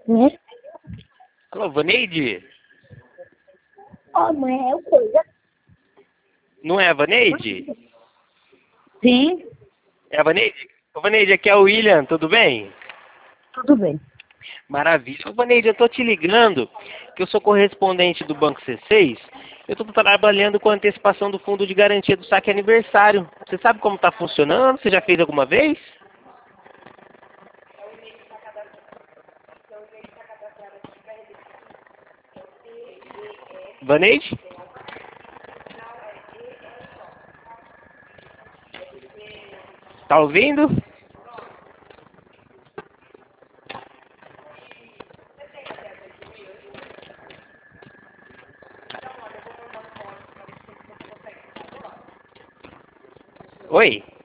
Né? Alô, Vaneide? Ó, mãe, é o coisa. Não é a Vaneide? Sim, É a Vaneide? Ô, Vaneide, aqui é o William, tudo bem? tudo bem. Maravilha. Ô, Vaneide, eu tô te ligando, que eu sou correspondente do Banco C6. Eu tô trabalhando com a antecipação do fundo de garantia do saque aniversário. Você sabe como tá funcionando? Você já fez alguma vez? Vaneide? Tá ouvindo? Oi?